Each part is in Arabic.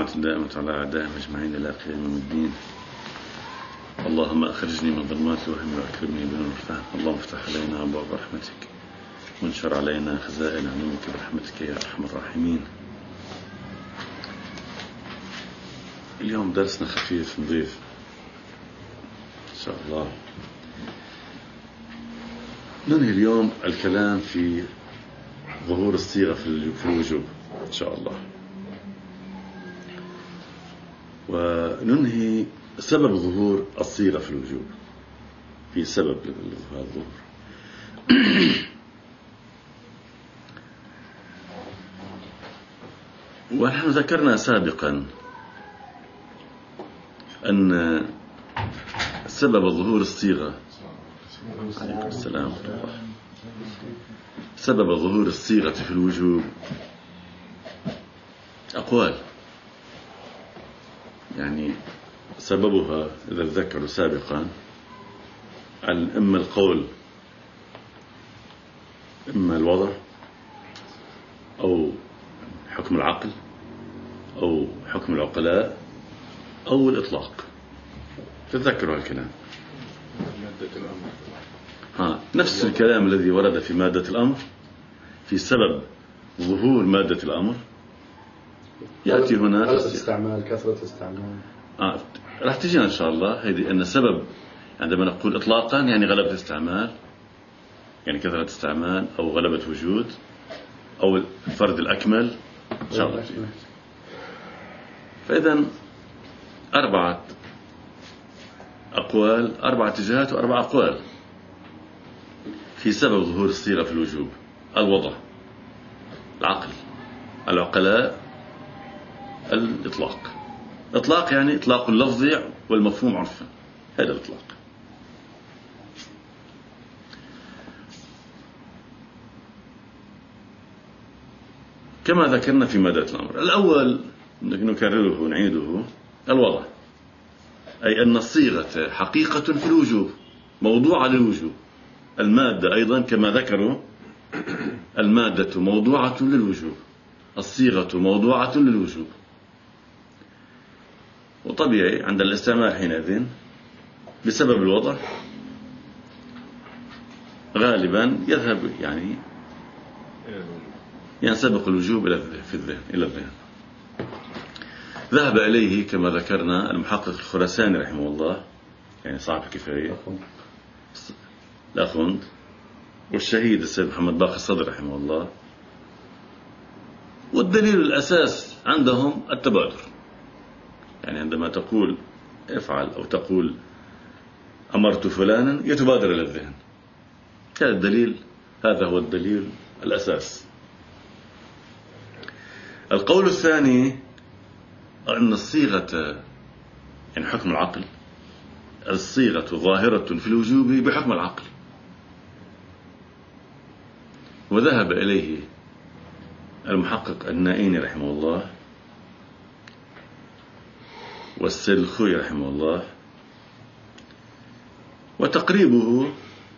واللعنة دائمة على أعدائهم أجمعين إلى قيام يوم الدين. اللهم أخرجني من ظلمات الوهم وأكرمني بنور الفهم. اللهم افتح علينا أبواب رحمتك وانشر علينا خزائن علمك برحمتك يا أرحم الراحمين. اليوم درسنا خفيف نظيف إن شاء الله. ننهي اليوم الكلام في ظهور الصيغة في الوجوب إن شاء الله، وننهي سبب ظهور الصيغة في الوجوب، في سبب الظهور. ونحن ذكرنا سابقا أن سبب ظهور الصيغة عليكم السلام ورحمة الله. سبب ظهور الصيغة في الوجوب أقوال، يعني سببها إذا ذكروا سابقا إما القول إما الوضع أو حكم العقل أو حكم العقلاء أو الإطلاق. تذكروا الكلام نفس الكلام الذي ورد في مادة الأمر في سبب ظهور مادة الأمر يأتي هنا كثرة استعمال راح تجينا إن شاء الله. هذه أن سبب عندما نقول إطلاقا يعني غلبة استعمال، يعني كثرة استعمال أو غلبة وجود أو الفرد الأكمل إن شاء الله. فإذا 4 أقوال، 4 اتجاهات و4 أقوال في سبب ظهور الصيغة في الوجوب: الوضع، العقل، العقلاء، الإطلاق. إطلاق يعني إطلاق اللفظ والمفهوم عرفا، هذا الإطلاق. كما ذكرنا في مادة الأمر. الأول نكرره ونعيده: الوضع، أي أن الصيغة حقيقة في الوجوب، موضوعة للوجوب. المادة أيضا كما ذكروا، المادة موضوعة للوجوب، الصيغة موضوعة للوجوب. وطبيعي عند الاستعمال حينئذ بسبب الوضع غالبا يذهب يعني ينسبق الوجوب إلى الذهن. ذهب إليه كما ذكرنا المحقق الخراساني رحمه الله، يعني صاحب الكفاية الأخوند، والشهيد السيد محمد باقر الصدر رحمه الله. والدليل الأساس عندهم التبادر، يعني عندما تقول افعل أو تقول أمرت فلانا يتبادر إلى الذهن. هذا الدليل، هذا هو الدليل الأساس. القول الثاني أن الصيغة يعني حكم العقل، الصيغة ظاهرة في الوجوب بحكم العقل. وذهب إليه المحقق النائيني رحمه الله والسيد الخوي رحمه الله. وتقريبه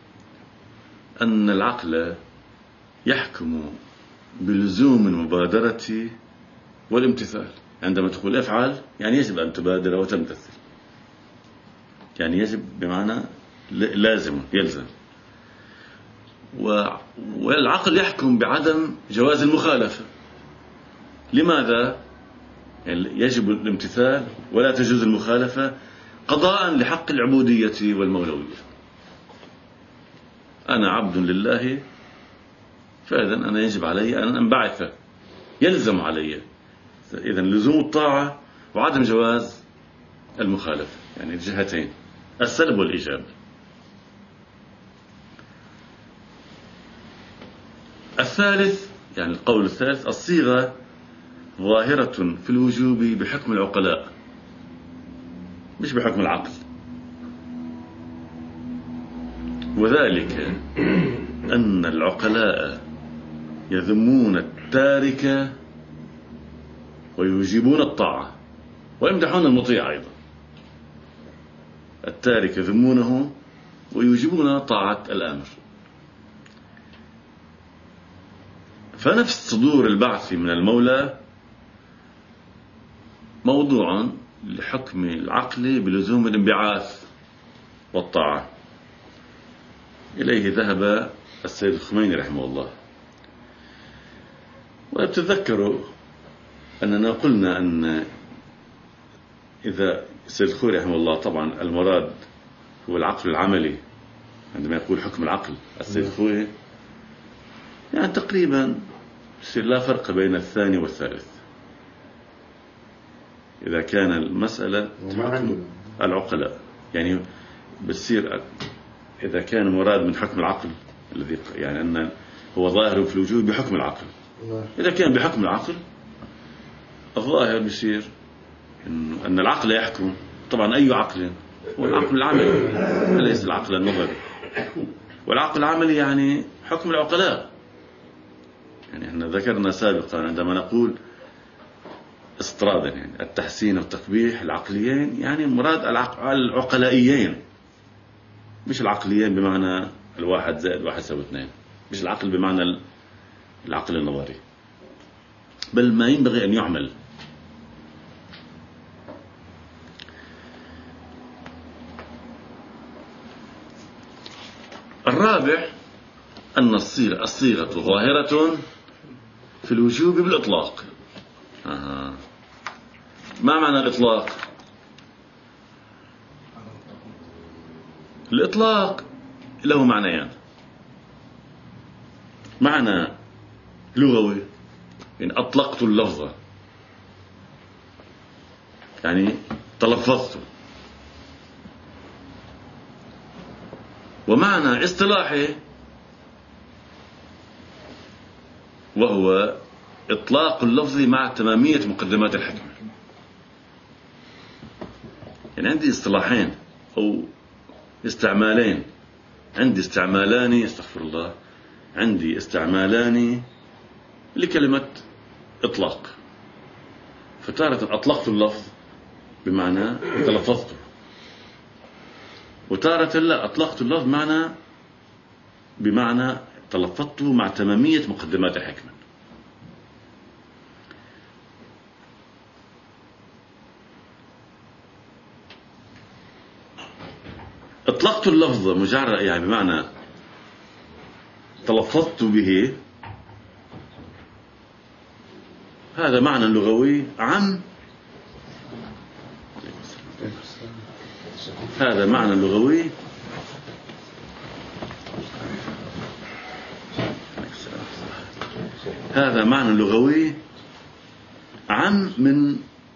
أن العقل يحكم بلزوم المبادرة والامتثال. عندما تقول افعل يعني يجب أن تبادر وتمتثل، يعني يجب بمعنى لازم يلزم. والعقل يحكم بعدم جواز المخالفة. لماذا؟ يعني يجب الامتثال ولا تجوز المخالفة قضاء لحق العبودية والمولوية. أنا عبد لله، فإذا أنا يجب علي أن أنبعث، يلزم علي إذن لزوم الطاعة وعدم جواز المخالفة، يعني الجهتين، السلب والإيجاب. الثالث، يعني القول الثالث: الصيغة ظاهرة في الوجوب بحكم العقلاء مش بحكم العقل. وذلك أن العقلاء يذمون التارك ويوجبون الطاعة ويمدحون المطيع أيضا. التارك يذمونه ويوجبون طاعة الآمر. فنفس صدور البعث من المولى موضوع لحكم العقل بلزوم الانبعاث والطاعة. إليه ذهب السيد الخميني رحمه الله. وتذكروا أننا قلنا أن إذا السيد الخوئي رحمه الله، طبعا المراد هو العقل العملي عندما يقول حكم العقل السيد الخوئي، يعني تقريبا يصير لا فرق بين الثاني والثالث. إذا كان المسألة حكم العقلاء، يعني بتصير إذا كان المراد من حكم العقل الذي يعني أن هو ظاهر في الوجود بحكم العقل، إذا كان بحكم العقل الظاهر بيصير أن العقل يحكم. طبعا أي عقل؟ هو العقل العملي، ليس العقل النظري. والعقل العملي يعني حكم العقلاء. يعني احنا ذكرنا سابقا عندما نقول استرادا، يعني التحسين والتقبيح العقليين، يعني مراد العقلائيين، مش العقليين بمعنى الواحد زائد واحد يساوي اثنين، مش العقل بمعنى العقل النظري، بل ما ينبغي أن يعمل. الرابع أن الصيغة ظاهرة في الوجوب بالإطلاق. ما معنى الإطلاق؟ الإطلاق له معنيان: معنى لغوي، يعني أطلقت اللفظ، يعني تلفظت. ومعنى اصطلاحي، وهو إطلاق اللفظ مع تمامية مقدمات الحكمة. يعني عندي اصطلاحين أو استعمالين، عندي استعمالان، استغفر الله، عندي استعمالان لكلمة إطلاق. فتارة أطلقت اللفظ بمعنى تلفظته، وتارة لا، أطلقت اللفظ بمعنى تلفظته مع تمامية مقدمات الحكمة. أطلقت اللفظ مجرد يعني بمعنى تلفظت به، هذا معنى لغوي عام، هذا معنى لغوي هذا معنى لغوي عام من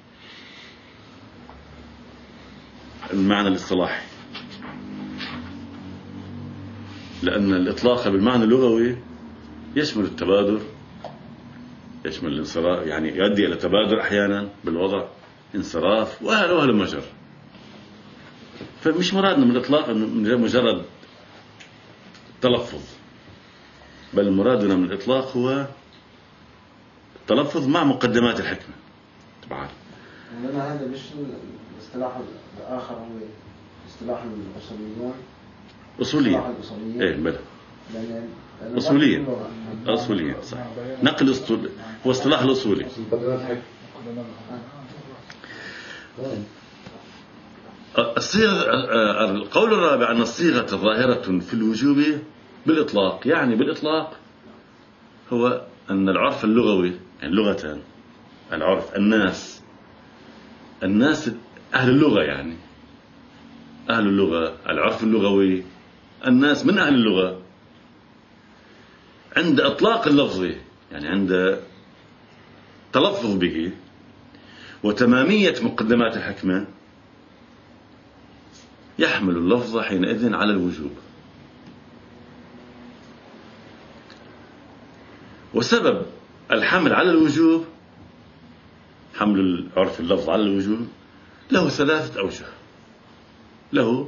المعنى الاصطلاحي، لأن الإطلاق بالمعنى اللغوي يشمل التبادر، يشمل الانصراف، يعني يؤدي إلى تبادر أحيانا بالوضع، انصراف، وهذا مجر. فمش مرادنا من الإطلاق مجرد تلفظ، بل مرادنا من الإطلاق هو التلفظ مع مقدمات الحكمة. طبعا لأن هذا مش الاصطلاح الآخر، هو اصطلاح الأصوليون. أصوليين، إيه بلى، أصوليين، أصوليين صح. نقل هو اصطلاح الأصولي. القول الرابع أن الصيغة ظاهرة في الوجوب بالإطلاق. يعني بالإطلاق هو أن العرف اللغوي، يعني لغتان، العرف، الناس أهل اللغة، يعني أهل اللغة، العرف اللغوي، الناس من أهل اللغة، عند إطلاق اللفظ، يعني عند تلفظ به وتمامية مقدمات الحكمة، يحمل اللفظ حينئذ على الوجوب. وسبب الحمل على الوجوب، حمل العرف اللفظ على الوجوب، له ثلاثة أوجه، له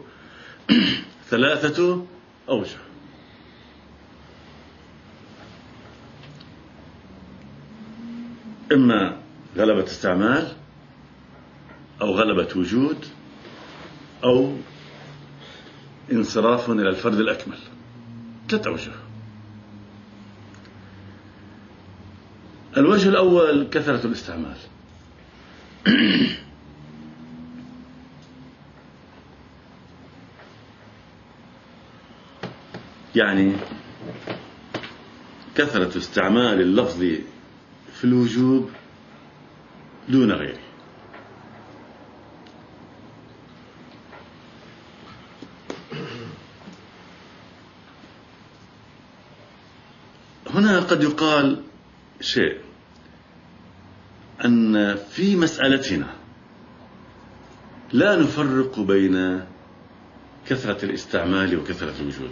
ثلاثة أوجه. إما غلبة استعمال، أو غلبة وجود، أو انصراف إلى الفرد الأكمل. ثلاثة أوجه. الوجه الأول كثرة الاستعمال. يعني كثرة استعمال اللفظ في الوجوب دون غيره. هنا قد يقال شيء، أن في مسألتنا لا نفرق بين كثرة الاستعمال وكثرة الوجود.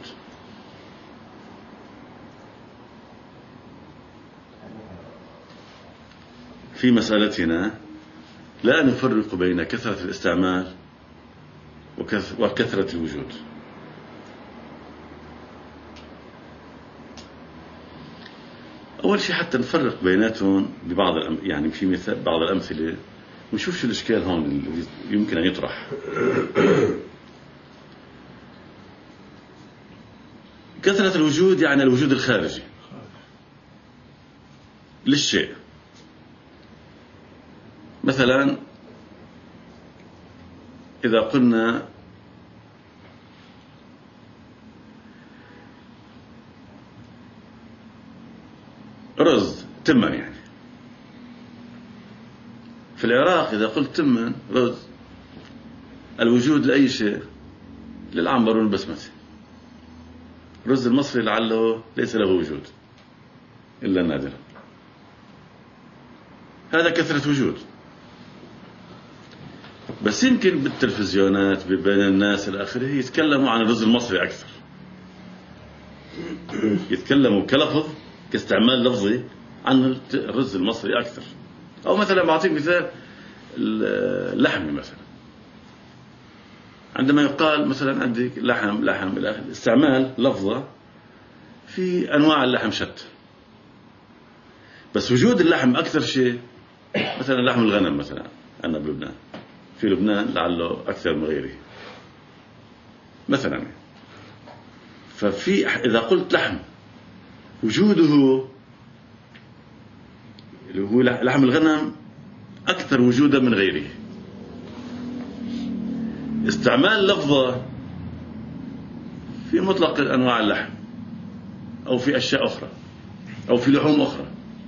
في مسألتنا لا نفرق بين كثرة الاستعمال وكثرة الوجود. أول شيء حتى نفرق بيناتهم ببعض يعني في مثال بعض الأمثلة ونشوف شو الإشكال هون اللي يمكن أن يطرح. كثرة الوجود يعني الوجود الخارجي للشيء. مثلا إذا قلنا رز تمن، يعني في العراق إذا قلت تمن رز الوجود لأي شيء؟ للعنبر والبسمتي. الرز المصري لعله ليس له وجود إلا نادرا. هذا كثرة وجود. بس يمكن بالتلفزيونات بين الناس الآخرة يتكلموا عن الرز المصري أكثر، يتكلموا كلفظ كاستعمال لفظي عن الرز المصري أكثر. أو مثلا بعطيك مثال اللحم، مثلا عندما يقال مثلا عندك لحم الآخر استعمال لفظة في أنواع اللحم شتى، بس وجود اللحم أكثر شيء مثلا لحم الغنم مثلا عندنا بلبنان، في لبنان لعله أكثر من غيره مثلا. ففي إذا قلت لحم وجوده اللي هو لحم الغنم أكثر وجودا من غيره. استعمال لفظة في مطلق أنواع اللحم أو في أشياء أخرى أو في لحوم أخرى.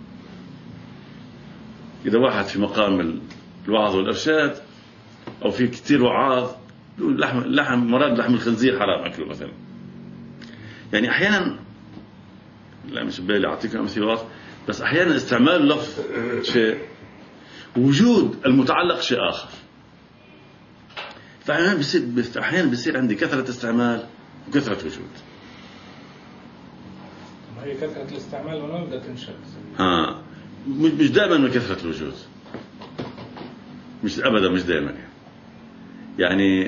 إذا واحد في مقام الوعظ والإرشاد أو في كتير وعاظ لحم مراد لحم الخنزير حرام أكله مثلا. يعني أحيانا لا مش بالي أعطيك أمثلة، بس أحيانا استعمال اللفظ شيء وجود المتعلق شيء آخر. فأحيانا بيصير عندي كثرة استعمال وكثرة وجود. ما هي كثرة الاستعمال ولا بدها تنشد؟ مش دائما من كثرة الوجود، مش أبدا، مش دائما. يعني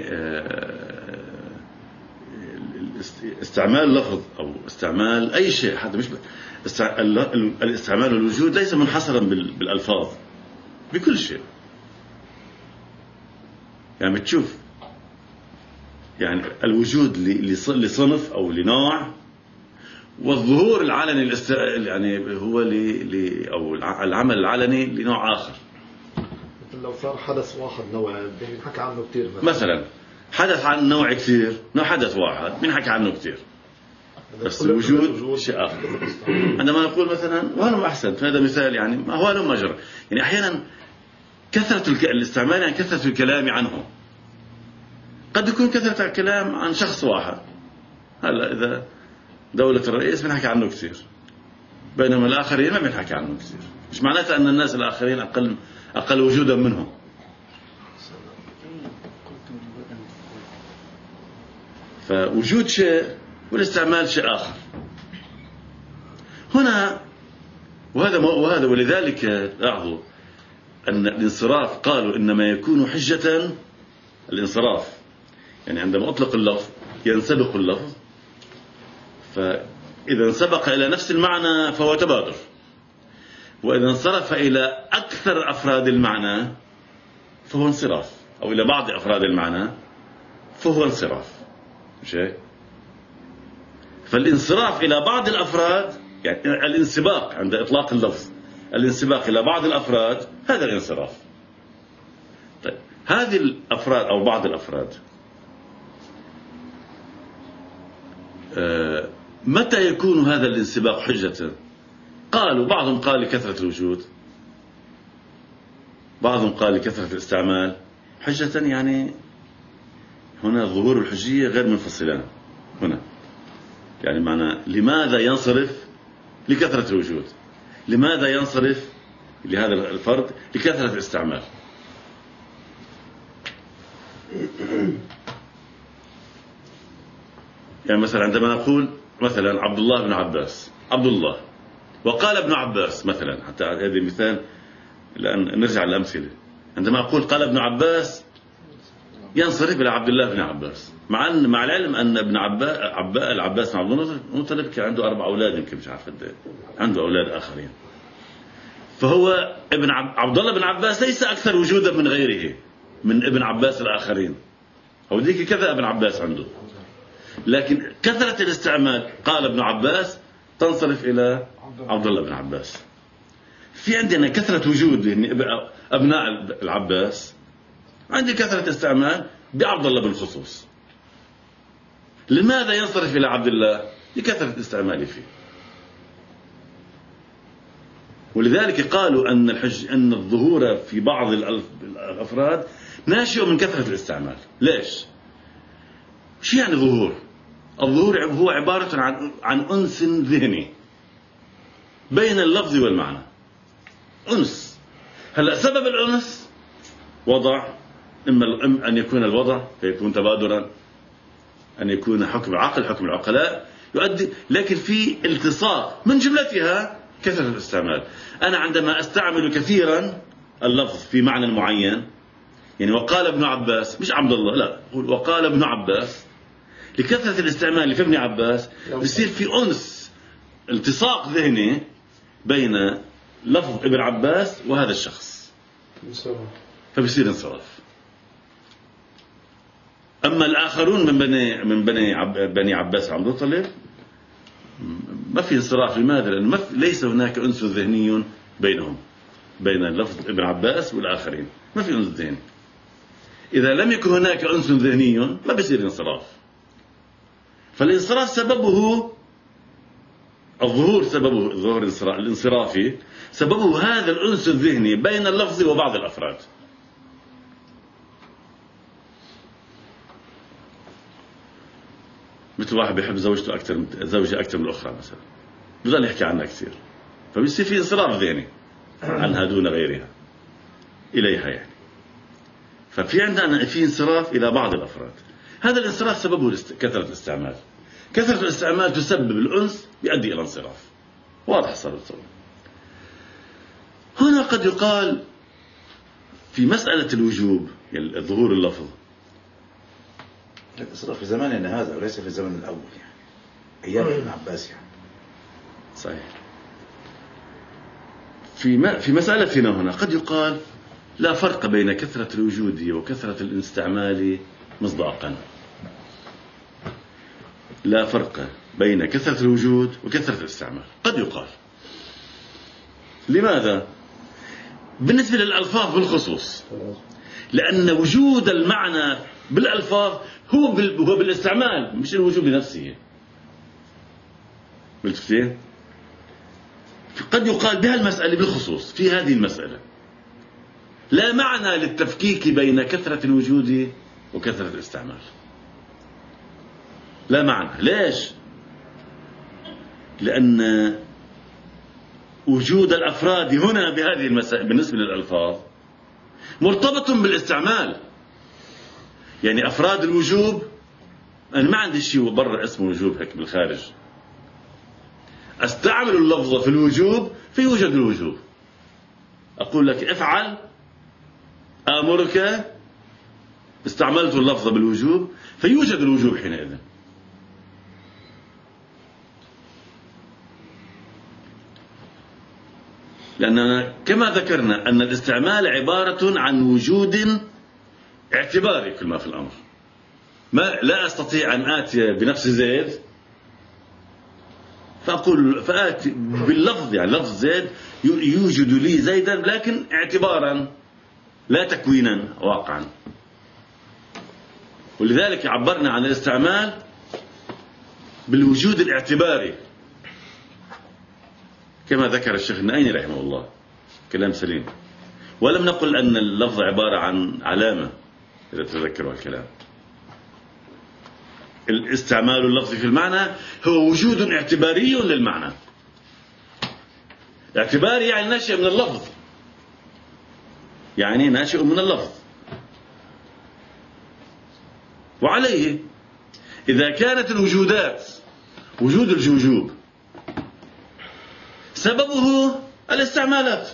استعمال لفظ أو استعمال أي شيء حتى مش الاستعمال والوجود ليس منحصرا بالألفاظ، بكل شيء. يعني بتشوف يعني الوجود لصنف أو لنوع، والظهور العلني يعني هو أو العمل العلني لنوع آخر. لو صار حدث واحد نوعي بنحكي عنه كثير، مثلا حدث عن نوع كثير، حدث واحد بنحكي عنه كثير، بس الوجود شيء آخر. عندما نقول مثلا وهذا أحسن، هذا مثال يعني ما هو له مجرى. يعني أحيانا كثرة الاستعمال يعني كثرة الكلام عنه. قد يكون كثرة الكلام عن شخص واحد، هلا إذا دولة الرئيس بنحكي عنه كثير، بينما الآخرين ما بنحكي عنه كثير. مش معناته أن الناس الآخرين أقل وجودا منهم. فوجود شيء والاستعمال شيء آخر. هنا وهذا ولذلك لاحظوا أن الانصراف قالوا إنما يكون حجة. الانصراف يعني عندما أطلق اللفظ ينسبق اللفظ، فإذا انسبق إلى نفس المعنى فهو تبادر، وإذا انصرف إلى أكثر أفراد المعنى فهو انصراف، أو إلى بعض أفراد المعنى فهو انصراف. مش هيك؟ فالانصراف إلى بعض الأفراد يعني الانسباق عند إطلاق اللفظ، الانسباق إلى بعض الأفراد هذا الانصراف. طيب هذه الأفراد أو بعض الأفراد متى يكون هذا الانسباق حجة؟ قالوا بعضهم قال لكثرة الوجود، بعضهم قال لكثرة الاستعمال حجة. يعني هنا الظهور الحجية غير منفصلان هنا، يعني معنى لماذا ينصرف لكثرة الوجود، لماذا ينصرف لهذا الفرد لكثرة الاستعمال. يعني مثلا عندما نقول مثلا عبد الله بن عباس، عبد الله، وقال ابن عباس مثلا، حتى هذا مثال لأن نرجع للأمثلة. عندما أقول قال ابن عباس ينصرف إلى عبد الله بن عباس، مع العلم أن ابن العباس بن عبد المطلب كان عنده 4 أولاد، يمكن مش عارف قد، عنده أولاد آخرين. فهو ابن عبد الله بن عباس ليس أكثر وجودا من غيره من ابن عباس الآخرين، أو ذيك كذا ابن عباس عنده، لكن كثرة الاستعمال قال ابن عباس تنصرف إلى عبد الله بن عباس. في عندنا كثرة وجود يعني أبناء العباس، عندي كثرة استعمال بعبد الله بالخصوص. لماذا ينصرف إلى عبد الله؟ لكثرة استعماله فيه. ولذلك قالوا أن الظهور في بعض الأفراد ناشئ من كثرة الاستعمال. ليش؟ شو يعني ظهور؟ الظهور هو عبارة عن أنس ذهني بين اللفظ والمعنى، أنس. هلأ سبب الأنس وضع، إما أن يكون الوضع فيكون تبادرا، أن يكون حكم العقل، حكم العقلاء يؤدي، لكن في التصاق من جملتها كثرة الاستعمال. أنا عندما أستعمل كثيرا اللفظ في معنى معين، يعني وقال ابن عباس، مش عبد الله، لا، وقال ابن عباس، لكثرة الاستعمال في ابن عباس بيصير في أنس، التصاق ذهني بين لفظ ابن عباس وهذا الشخص، فبيصير انصراف. أما الآخرون من بني عباس عبد المطلب ما في انصراف. لماذا؟ لأن ليس هناك أنس ذهني بينهم، بين لفظ ابن عباس والآخرين ما في أنس ذهني. إذا لم يكن هناك أنس ذهني ما بيصير انصراف. فالانصراف سببه الظهور، سببه الظهور الانصرافي سببه هذا الأنس الذهني بين اللفظ وبعض الأفراد. مثل واحد بيحب زوجته زوجة أكثر من الأخرى مثلا، بضل يحكي عنها كثير، فبيصير في انصراف ذهني عنها دون غيرها إليها يعني. ففي عندنا في انصراف إلى بعض الأفراد. هذا الانصراف سببه كثرة الاستعمال. كثرة الاستعمال تسبب الأنس يؤدي إلى انصراف. واضح صار الصوت. هنا قد يقال في مسألة الوجوب، يعني الظهور اللفظ، الانصراف في زماننا هذا وليس في الزمن الأول، يعني أيام ابن عباس يعني. صحيح. في مسألتنا هنا قد يقال لا فرق بين كثرة الوجود وكثرة الاستعمال مصداقا. لا فرق بين كثرة الوجود وكثرة الاستعمال، قد يقال. لماذا؟ بالنسبة للألفاظ بالخصوص، لأن وجود المعنى بالألفاظ هو بالاستعمال، مش الوجود بنفسه. بالتفسير قد يقال بهالمسألة بالخصوص، في هذه المسألة لا معنى للتفكيك بين كثرة الوجود وكثرة الاستعمال، لا معنى. ليش؟ لأن وجود الأفراد هنا بهذه المسألة بالنسبة للألفاظ مرتبط بالاستعمال. يعني أفراد الوجوب، أنا ما عندي شيء برا اسمه وجوب هيك بالخارج، أستعمل اللفظ في الوجوب فيوجد الوجوب. أقول لك افعل، آمرك، استعملت اللفظ بالوجوب فيوجد الوجوب حينئذ. لأننا كما ذكرنا أن الاستعمال عبارة عن وجود اعتباري كل ما في الأمر. لا أستطيع أن آتي بنفس زيد فآتي باللفظ، يعني لفظ زيد يوجد لي زيدا لكن اعتبارا لا تكوينا واقعا. ولذلك عبرنا عن الاستعمال بالوجود الاعتباري كما ذكر الشيخ النائني رحمه الله، كلام سليم. ولم نقل أن اللفظ عبارة عن علامة، إذا تذكروا الكلام. الاستعمال اللفظي في المعنى هو وجود اعتباري للمعنى. اعتباري يعني ناشئ من اللفظ، يعني ناشئ من اللفظ. وعليه إذا كانت الوجودات وجود الوجوب سببه الاستعمالات،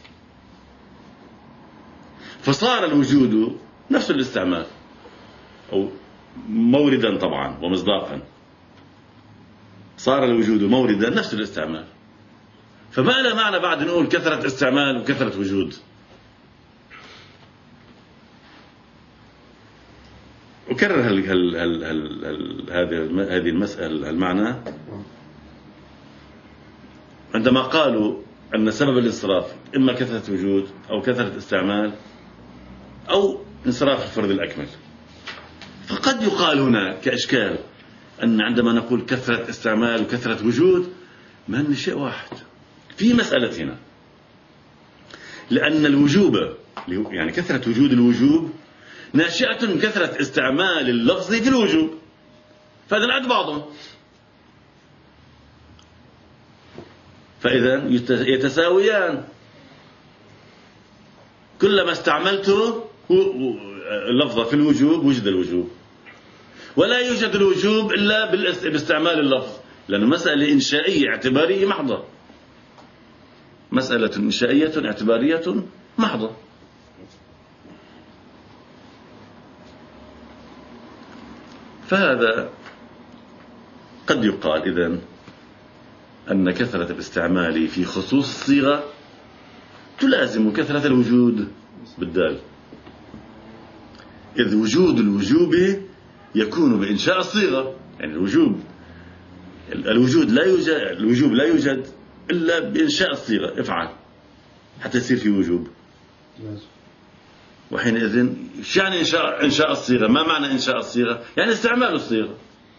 فصار الوجود نفس الاستعمال، أو موردا طبعا ومصداقا. صار الوجود موردا نفس الاستعمال، فما له معنى بعد نقول كثرة استعمال وكثرة وجود. أكرر هذه المسألة المعنى. عندما قالوا أن سبب الانصراف إما كثرة وجود أو كثرة استعمال أو انصراف الفرد الأكمل، فقد يقال هنا كإشكال أن عندما نقول كثرة استعمال وكثرة وجود ما هن شيء واحد في مسألتنا، لأن الوجوب يعني كثرة وجود الوجوب ناشئة من كثرة استعمال اللفظ في الوجوب، فإذا العد بعضهم، فإذا يتساويان. كلما استعملته اللفظ في الوجوب وجد الوجوب، ولا يوجد الوجوب إلا باستعمال اللفظ، لأن مسألة إنشائية اعتبارية محضة، مسألة إنشائية اعتبارية محضة. فهذا قد يقال إذن أن كثرة الاستعمال في خصوص الصيغة تلازم كثرة الوجود بالدال، إذ وجود الوجوب يكون بإنشاء الصيغة. يعني الوجود لا يوجد إلا بإنشاء الصيغة، افعل حتى يصير في وجوب. وحينئذ شو يعني إنشاء الصيغة؟ ما معنى إنشاء الصيغة؟ يعني استعمال الصيغة.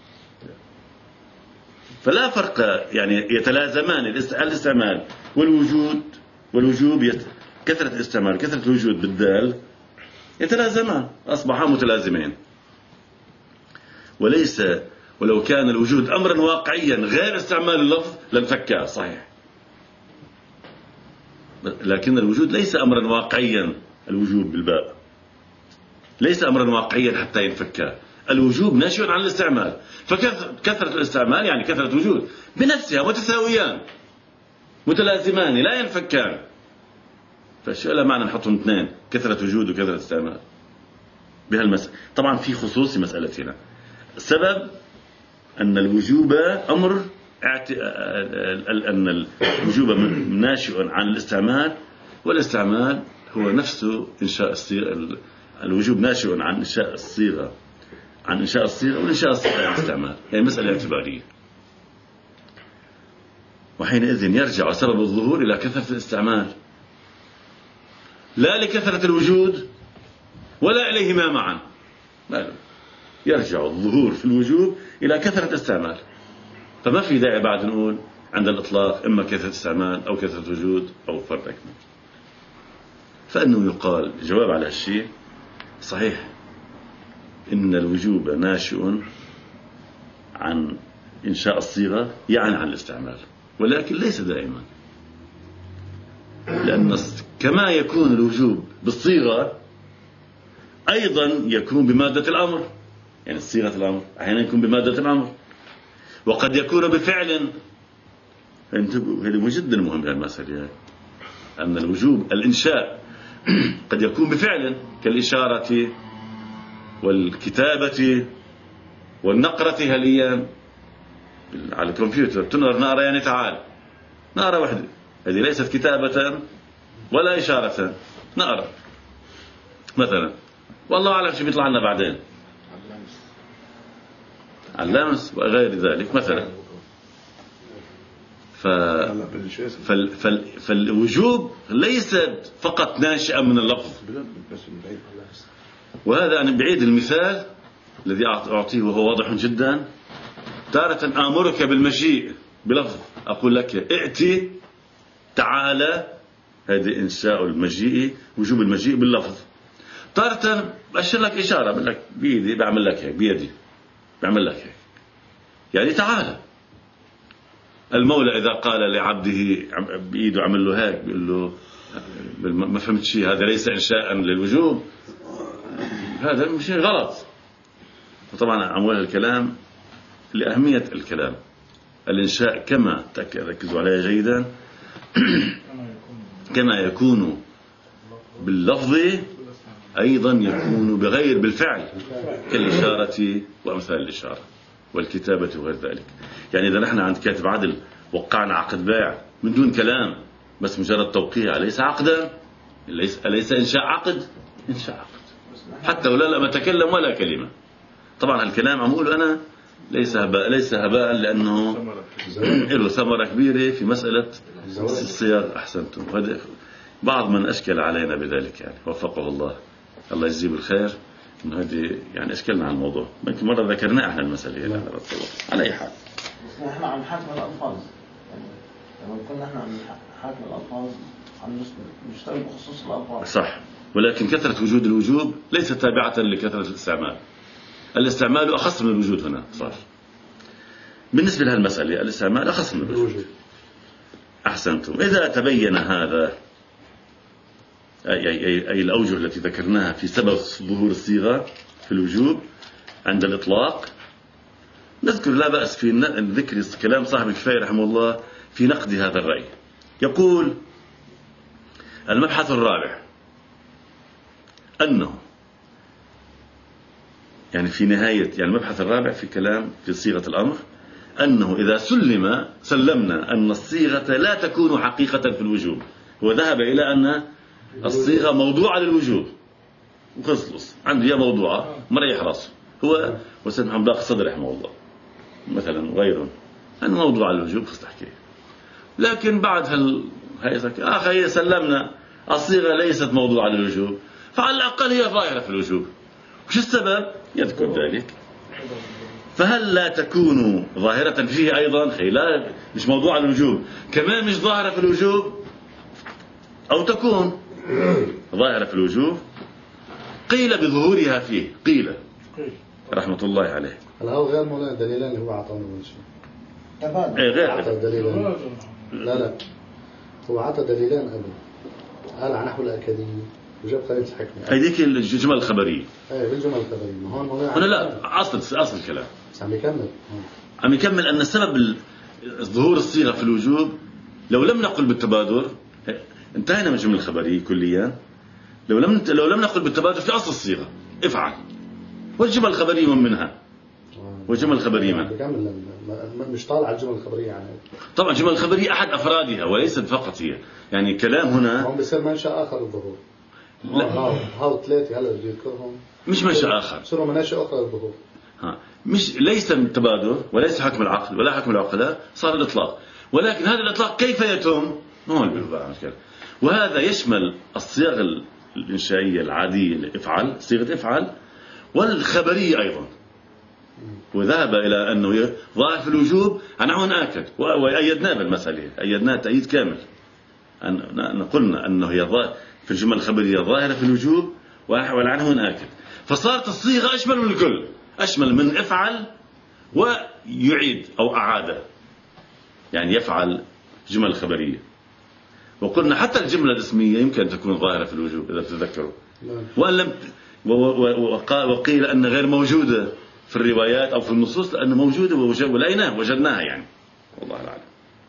فلا فرق، يعني يتلازمان الاستعمال والوجوب كثرة الاستعمال كثرة الوجود بالدال يتلازمان، أصبحا متلازمين. ولو كان الوجود أمرا واقعيا غير استعمال اللفظ لانفكا، صحيح، لكن الوجود ليس أمرا واقعيا. الوجوب بالباء ليس أمرا واقعيا حتى ينفكا. الوجوب ناشئ عن الاستعمال، فكثرة الاستعمال يعني كثرة وجود بنفسها متساويان متلازمان لا ينفكان. فالشيء لا معنى نحطهم اثنين، كثرة وجود وكثرة استعمال بهالمسألة. طبعا في خصوص مسألتنا، السبب أن الوجوب أمر أن الوجوب ناشئ عن الاستعمال، والاستعمال هو نفسه إنشاء الصيغة. الوجوب ناشئ عن إنشاء الصيغة، وإنشاء الصيغة عن الاستعمال، يعني مسألة اعتبارية. وحينئذ يرجع سبب الظهور إلى كثرة الاستعمال، لا لكثرة الوجود ولا إليهما معا. لا، يرجع الظهور في الوجوب إلى كثرة استعمال. فما في داعي بعد نقول عند الإطلاق إما كثرة استعمال أو كثرة وجود أو فرد أكمل. فإنه يقال جواب على الشيء صحيح إن الوجوب ناشئ عن إنشاء الصيغة، يعني عن الاستعمال، ولكن ليس دائما، لأن كما يكون الوجوب بالصيغة أيضا يكون بمادة الأمر. يعني صيغة الأمر أحيانا يكون بمادة الأمر، وقد يكون بفعل. انتبهوا، هذه جدا مهم المسألة، أن الوجوب الإنشاء قد يكون بفعل كالإشارة والكتابة والنقرة. هليا على الكمبيوتر تنقر نقرة، يعني تعال نقرة واحدة، هذه ليست كتابة ولا إشارة، نقرة مثلا، والله أعلم شو بيطلع لنا بعدين، اللمس وغير ذلك مثلا. فالوجوب ليست فقط ناشئة من اللفظ. وهذا أنا بعيد المثال الذي أعطيه وهو واضح جدا، تارة آمرك بالمجيء بلفظ، أقول لك ائتي، تعالى، هذه إنشاء المجيء، وجوب المجيء باللفظ. تارة بأشر لك إشارة، بقول لك بيدي، بعمل لك هيك، بيدي بعمل لك هيك، يعني تعالى. المولى إذا قال لعبده بإيده عمل له هيك، بيقول له ما فهمت شيء، هذا ليس إنشاء للوجوب، هذا مش غلط. وطبعا أموال الكلام لأهمية الكلام، الإنشاء كما ركزوا عليه جيدا كما يكون باللفظ أيضا يكون بغير بالفعل، كالإشارة وأمثال الإشارة والكتابة وغير ذلك. يعني إذا نحن عند كاتب عدل وقعنا عقد بيع من دون كلام، بس مجرد توقيع، ليس عقدا، ليس إنشاء عقد، إنشاء عقد، حتى ولا لم أتكلم ولا كلمة. طبعا هالكلام عم أقوله أنا ليس هباء، لأنه له ثمرة كبيرة في مسألة الصياغ. أحسنتم. بعض من أشكل علينا بذلك، يعني وفقه الله، الله يجزيه بالخير، إنه هذه يعني أشكلنا عن الموضوع، يمكن مرة ذكرنا احنا المسألة هنا. على أي حال، احنا عم نحاكم الألفاظ، يعني لما كنا احنا عم نحاكم الألفاظ عم نشتغل بخصوص الألفاظ، صح. ولكن كثرة وجود الوجوب ليست تابعة لكثرة الاستعمال. الاستعمال أخص من الوجود هنا صار. بالنسبة لهالمسألة الاستعمال أخص من الوجود. أحسنتم. إذا تبين هذا، أي الأوجه التي ذكرناها في سبب ظهور الصيغة في الوجوب عند الإطلاق، نذكر لا بأس في ذكر كلام صاحب الكفاية رحمه الله في نقد هذا الرأي. يقول المبحث الرابع أنه، يعني في نهاية، يعني المبحث الرابع في كلام في صيغة الأمر، أنه إذا سلمنا أن الصيغة لا تكون حقيقة في الوجوب، وذهب إلى أن الصيغة موضوعة للوجوب، وخلص عنده هي موضوعة، مريح راسه هو وسيد محمد ضاق الصدر رحمه الله مثلا وغيره، أنه موضوع للوجوب، خلص تحكي. لكن بعد هي سلمنا الصيغة ليست موضوعة للوجوب، فعلى الأقل هي ظاهرة في الوجوب. وش السبب؟ يذكر ذلك. فهل لا تكون ظاهرة فيه أيضا؟ لا، مش موضوع الوجوب، كمان مش ظاهرة في الوجوب، أو تكون ظاهرة في الوجوب. قيل بظهورها فيه، قيل رحمة الله عليه. هل هو غير مولانا الدليلين اللي هو عطانا من شيء؟ غير عطى دليلين. لا هو عطى دليلين قبل، قال عن نحو الأكاديمي وجاب قرينة حكمة. هذيك الجمل الخبرية. ايه بالجمل الخبرية. ما هون مولانا هنا لا، أصل الكلام عم يكمل أن سبب ظهور الصيغة في الوجوب، لو لم نقل بالتبادر انتهينا من الجمل الخبرية كليا. لو لم نقل بالتبادر في أصل الصيغة افعل، والجمل الخبرية من منها، والجمل الخبرية من مش طالع الجمل الخبرية يعني. طبعا الجمل الخبرية أحد أفرادها وليست فقط هي، يعني كلام هنا هم بيصير منشأ آخر الظهور. لا، هاو ثلاثة هلا بدي أذكرهم، مش منشأ آخر، صاروا مناشئ أخرى للظهور. مش ليس من التبادر وليس حكم العقل ولا حكم العقلاء، صار الإطلاق. ولكن هذا الإطلاق كيف يتم؟ هون بيبقى مشكلة. وهذا يشمل الصيغ الإنشائية العادية، افعل، صيغة افعل، والخبرية أيضا. وذهب إلى أنه ظاهر في الوجوب عنه آكد، وأيدناه بالمسألة، أيدناه تأييد كامل. قلنا أنه هي في الجمل الخبرية ظاهرة في الوجوب والعنه آكد، فصارت الصيغة أشمل من الكل، أشمل من افعل ويعيد أو أعاد، يعني يفعل جمل خبرية. وقلنا حتى الجملة الاسمية يمكن أن تكون ظاهرة في الوجوب إذا تتذكروا، وأن لم وقيل أن غير موجودة في الروايات أو في النصوص، لأن موجودة ولقيناها وجدناها يعني، والله أعلم.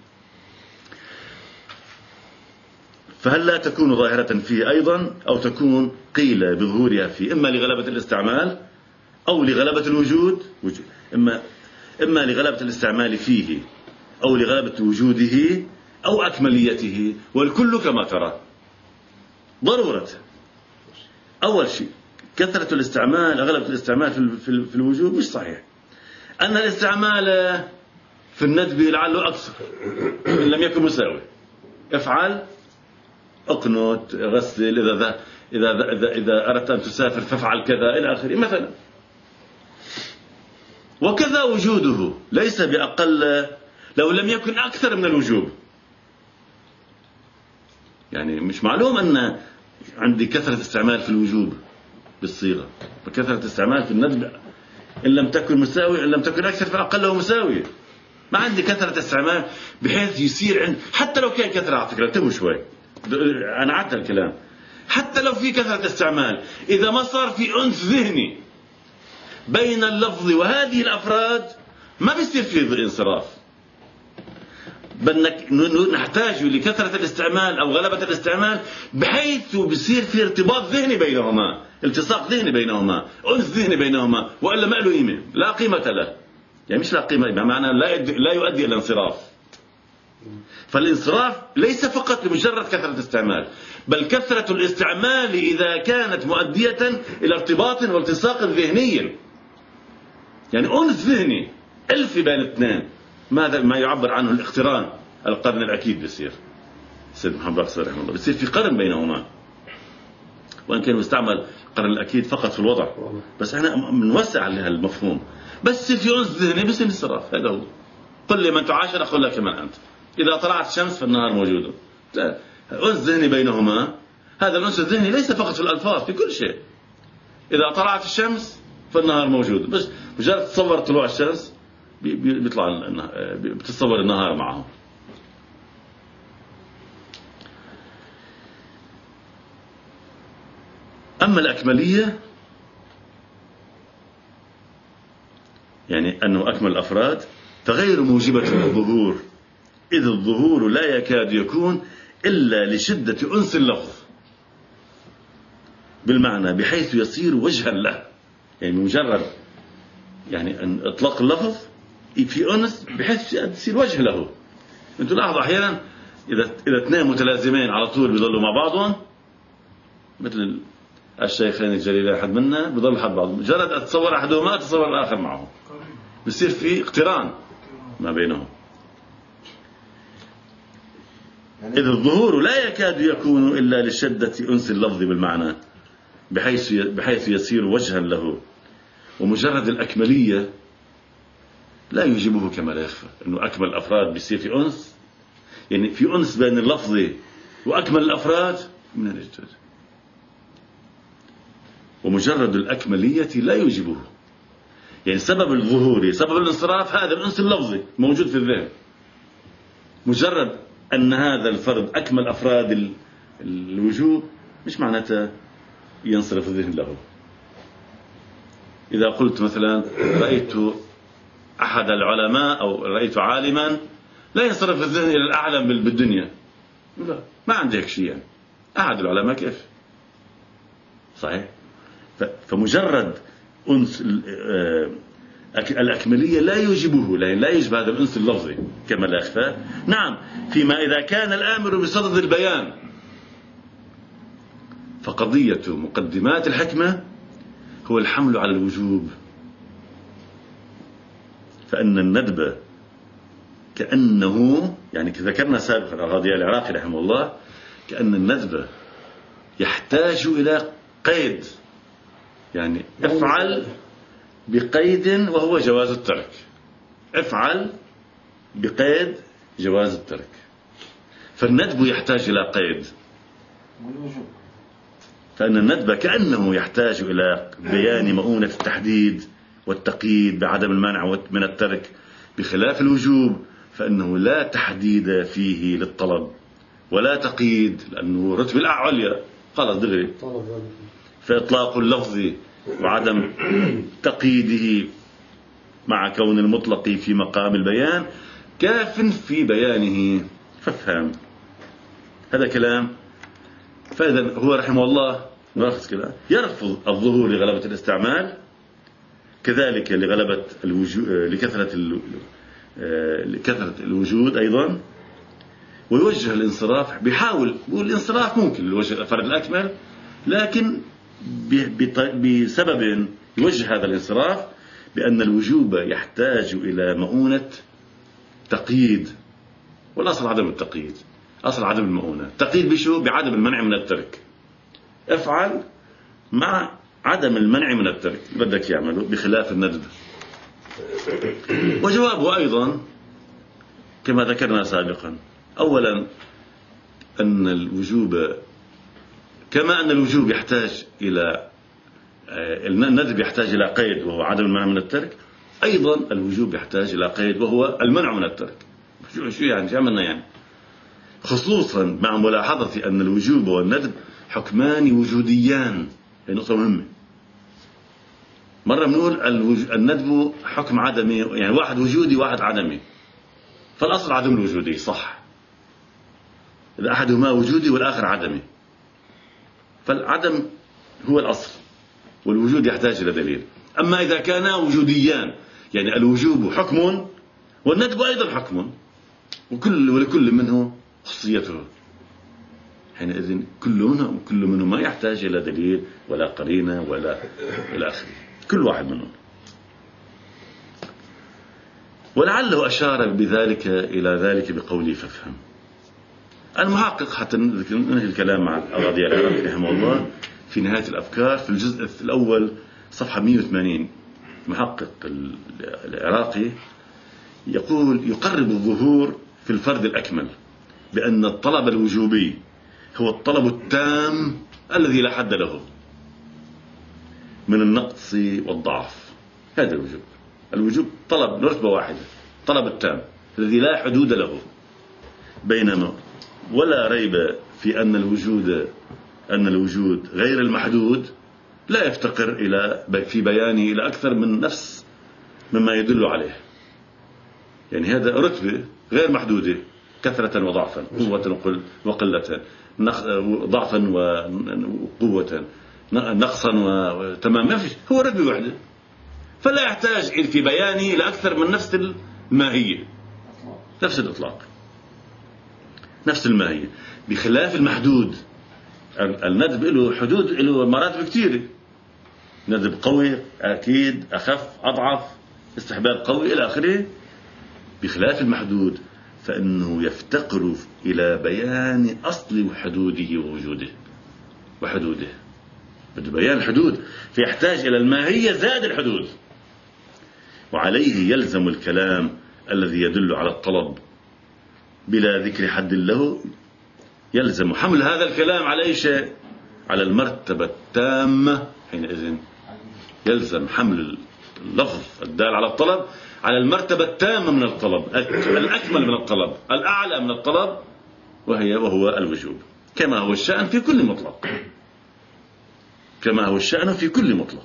فهل لا تكون ظاهرة فيه أيضا، أو تكون قيل بظهورها فيه، إما لغلبة الاستعمال أو لغلبة الوجود، إما لغلبة الاستعمال فيه أو لغلبة وجوده أو أكمليته، والكل كما ترى ضرورة. أول شيء كثرة الاستعمال، غلبة الاستعمال في الوجوب مش صحيح. أن الاستعمال في الندب لعله أكثر إن لم يكن مساوي. افعل، اقنت، غسل، إذا أردت أن تسافر فافعل كذا إلى آخره مثلا. وكذا وجوده ليس بأقل لو لم يكن أكثر من الوجوب. يعني مش معلوم أن عندي كثرة استعمال في الوجوب بالصيغة وكثرة استعمال في الندب إن لم تكن مساوي، إن لم تكن أكثر فأقله مساوية. ما عندي كثرة استعمال بحيث يصير عند، حتى لو كان كثرة، على فكرة انتبهوا شوي، أنا عدت الكلام، حتى لو في كثرة استعمال إذا ما صار في أنس ذهني بين اللفظ وهذه الأفراد ما بيصير في انصراف، بل نحتاج لكثرة الاستعمال أو غلبة الاستعمال بحيث بيصير في ارتباط ذهني بينهما، التصاق ذهني بينهما، أنس ذهني بينهما، وإلا ما له قيمة، لا قيمة له. يعني مش لا قيمة بمعنى لا يؤدي إلى انصراف. فالانصراف ليس فقط لمجرد كثرة استعمال، بل كثرة الاستعمال إذا كانت مؤدية إلى ارتباط والتصاق ذهني، يعني أنس ذهني ألفي بين اثنين، ماذا ما يعبر عنه الاقتران، القرن الأكيد بيصير. سيد محمد باقر رحمه الله بيصير في قرن بينهما، وإن كان يستعمل القرن الأكيد فقط في الوضع، بس احنا بنوسع عليها المفهوم. بس في أنس ذهني بيصير انصراف، هذا هو. قل لي من تعاشر أقول لك من أنت، إذا طلعت الشمس فالنهار موجود. أنس ذهني بينهما، هذا الأنس الذهني ليس فقط في الألفاظ، في كل شيء. إذا طلعت الشمس فالنهار موجود، بس مجرد تصور طلوع الشمس بيطلع بتتصور النهار معه. أما الأكملية يعني أنه أكمل الأفراد فغير موجبة للظهور، إذ الظهور لا يكاد يكون إلا لشدة أنس اللفظ بالمعنى بحيث يصير وجها له. يعني مجرد يعني أن إطلاق اللفظ في أنس بحيث يصير وجه له. أنتم لاحظوا أحيانا إذا اثنين متلازمين على طول بيضلوا مع بعضهم، مثل الشيخين الجليلين أحد منا بيضل حد بعض، مجرد أتصور أحدهما أتصور الآخر معه، بيصير في اقتران ما بينهم. إذ الظهور لا يكاد يكون إلا لشدة أنس اللفظ بالمعنى بحيث يصير وجها له. ومجرد الأكملية لا يجيبه كما لا يخفى، أنه أكمل الأفراد بيصير في أنس، يعني في أنس بين اللفظ وأكمل الأفراد من الاجتهاد. ومجرد الأكملية لا يجيبه، يعني سبب الظهور سبب الانصراف هذا الأنس اللفظي موجود في الذهن، مجرد أن هذا الفرد أكمل أفراد الوجوب مش معناته ينصرف الذهن له. إذا قلت مثلا رأيت أحد العلماء أو رأيت عالما، لا ينصرف الذهن إلى الأعلم بالدنيا، لا ما عندي هيك شيء. يعني أحد العلماء كيف صحيح؟ فمجرد أنس الأكملية لا يوجبه، لا يجب هذا الأنس اللفظي كما لا يخفى. نعم فيما إذا كان الآمر بصدد البيان، فقضية مقدمات الحكمة هو الحمل على الوجوب، فأن الندب كأنه يعني ذكرنا سابقا القاضي العراقي رحمه الله، كأن الندب يحتاج إلى قيد، يعني افعل بقيد وهو جواز الترك، افعل بقيد جواز الترك. فالندب يحتاج إلى قيد، فإن الندب كأنه يحتاج إلى بيان مؤونة التحديد والتقييد بعدم المنع من الترك، بخلاف الوجوب فإنه لا تحديد فيه للطلب ولا تقييد، لأنه رتب الأعلى خلاص دغري. فإطلاق اللفظ وعدم تقييده مع كون المطلق في مقام البيان كاف في بيانه. فافهم هذا كلام. فإذا هو رحمه الله يرفض الظهور لغلبة الاستعمال، كذلك لغلبة لكثرة الوجود أيضا، ويوجه الانصراف، بيحاول يقول الانصراف ممكن لوجه الفرد الأكمل، لكن بسبب يوجه هذا الانصراف بأن الوجوب يحتاج إلى مؤونة تقييد، والأصل عدم التقييد، أصل عدم المؤونة. التقييد بشو؟ بعدم المنع من الترك. افعل مع عدم المنع من الترك بدك يعمله، بخلاف الندب. وجوابه أيضا كما ذكرنا سابقا، أولا أن الوجوب كما أن الوجوب يحتاج إلى الندب يحتاج إلى قيد وهو عدم المنع من الترك، أيضا الوجوب يحتاج إلى قيد وهو المنع من الترك. شو يعني؟ شو عملنا يعني؟ خصوصا مع ملاحظة أن الوجوب والندب حكمان وجوديان. هي نقطة مهمة. مرة بنقول الندب حكم عدمي، يعني واحد وجودي واحد عدمي، فالأصل عدم الوجودي صح، إذا أحدهما وجودي والآخر عدمي، فالعدم هو الأصل والوجود يحتاج إلى دليل. أما إذا كانا وجوديان يعني الوجوب حكم والندب أيضا حكم، ولكل منه خصيته، حينئذ كل منهما يحتاج إلى دليل ولا قرينة ولا إلى آخره، كل واحد منهم. ولعله أشار بذلك إلى ذلك بقوله فافهم. المحقق حتى ننهي الكلام مع القاضي العراقي رحمه الله في نهاية الأفكار في الجزء الأول صفحة 180، المحقق العراقي يقول يقرب الظهور في الفرد الأكمل بأن الطلب الوجوبي هو الطلب التام الذي لا حد له من النقص والضعف. هذا الوجوب. الوجوب طلب رتبة واحدة، طلب التام الذي لا حدود له. بينما ولا ريب في أن الوجود غير المحدود لا يفتقر في بيانه إلى أكثر من نفس مما يدل عليه. يعني هذا رتبة غير محدودة، كثرة وضعفا، قوة وقلة، ضعفا وقوة، نقصا وتمام، ما فيش، هو رتبة واحدة، فلا يحتاج في بيانه لأكثر من نفس الماهية، نفس الإطلاق، نفس الماهية، بخلاف المحدود. الندب له حدود، له مراتب كثيرة، ندب قوي، أكيد، أخف، أضعف، استحباب قوي إلى آخره. بخلاف المحدود فإنه يفتقر إلى بيان أصل حدوده وحدوده بده بيان الحدود، فيحتاج إلى الماهية زائد الحدود. وعليه يلزم الكلام الذي يدل على الطلب بلا ذكر حد له، يلزم حمل هذا الكلام على أي شيء؟ على المرتبة التامة. حينئذ يلزم حمل اللفظ الدال على الطلب على المرتبة التامة من الطلب، الأكمل من الطلب، الأعلى من الطلب، وهو الوجوب، كما هو الشأن في كل مطلق، كما هو الشأن في كل مطلق.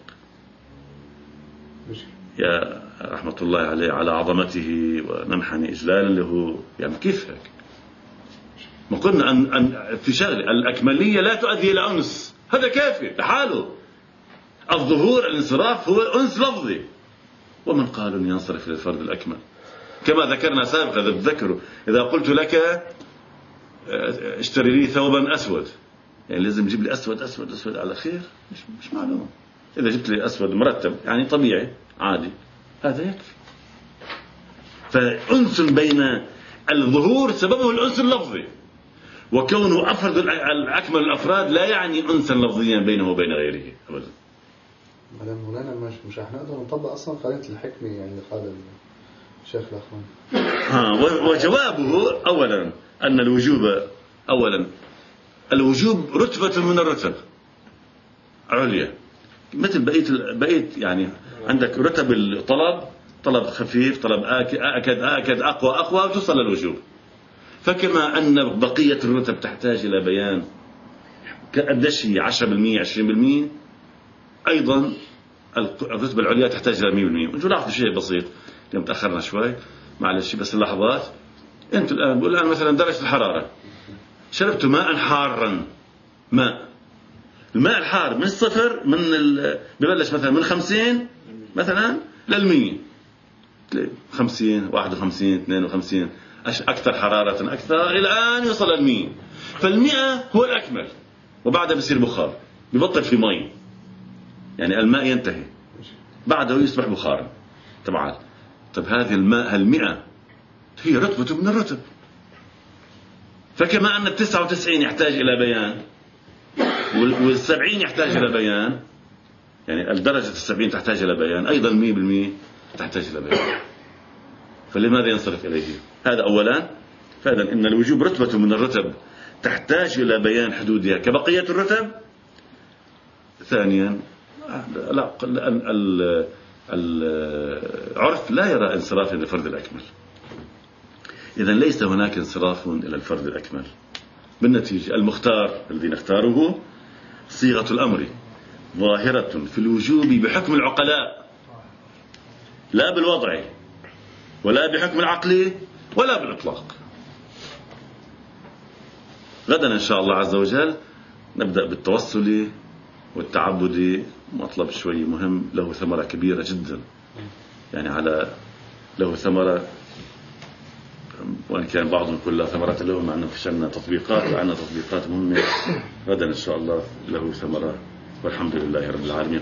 يا رحمة الله عليه على عظمته وننحني إجلالا له. يعني كيف هيك؟ ما قلنا أن في شغل الأكملية لا تؤدي إلى أنس، هذا كافي لحاله. الظهور الانصراف هو أنس لفظي، ومن قال أن ينصرف إلى الفرد الأكمل كما ذكرنا سابقا. إذا تذكروا إذا قلت لك اشتري لي ثوبا أسود، يعني لازم تجيب لي أسود أسود أسود على خير؟ مش معلوم. إذا جبت لي أسود مرتب يعني طبيعي عادي، هذا يكفي. فأنس بين الظهور سببه الأنس اللفظي، وكونه أفرد الأكمل الأفراد لا يعني أنسا لفظيا بينه وبين غيره أبدا. مولانا مش احنا نقدر نطبق أصلا قرينة الحكمة يعني اللي قال الشيخ الأخوان. وجوابه أولا أن الوجوب رتبة من الرتب عليا، مثل بقية يعني عندك رتب الطلب، طلب خفيف، طلب آكد أقوى وتصل للوجوب. فكما أن بقية الرتب تحتاج إلى بيان قديش هي 10% 20%، أيضا الرتبة العليا تحتاج إلى 100%. ونشوف لاحظوا شيء بسيط، اليوم تأخرنا شوي معلش بس اللحظات. أنت الآن بقول الآن مثلا درجة الحرارة، شربت ماء حارا، الماء الحار من الصفر ببلش مثلا من 50 مثلا لل100، 50 51 52 أكثر حرارة أكثر إلى أن يوصل لل100. فال100 هو الأكمل، وبعدها بيصير بخار، بيبطل في مي، يعني الماء ينتهي، بعده يصبح بخارا. طب هذه الماء 100 هي رتبة من الرتب. فكما أن 99 يحتاج إلى بيان وال70 يحتاج إلى بيان، يعني الدرجة 70 تحتاج إلى بيان، أيضا 100% تحتاج إلى بيان، فلماذا ينصرف إليه؟ هذا أولا. فإذا إن الوجوب رتبة من الرتب تحتاج إلى بيان حدودها كبقية الرتب. ثانيا العرف لا يرى انصرافا للفرد الأكمل، إذا ليس هناك انصراف إلى الفرد الأكمل. بالنتيجة المختار الذي نختاره صيغة الأمر ظاهرة في الوجوب بحكم العقلاء، لا بالوضع ولا بحكم العقل ولا بالإطلاق. غدا إن شاء الله عز وجل نبدأ بالتوسل والتعبد، مطلب شوي مهم له ثمرة كبيرة جدا، يعني له ثمرة، وإن كان بعضهم يقول لا ثمرة له، مع أنه فشلنا تطبيقات وعندنا تطبيقات مهمة. غدا إن شاء الله له ثمرة، والحمد لله رب العالمين.